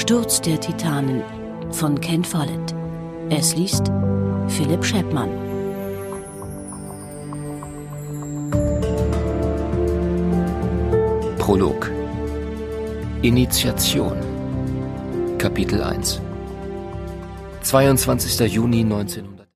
Sturz der Titanen von Ken Follett. Es liest Philipp Scheppmann. Prolog. Initiation. Kapitel 1. 22. Juni 1900.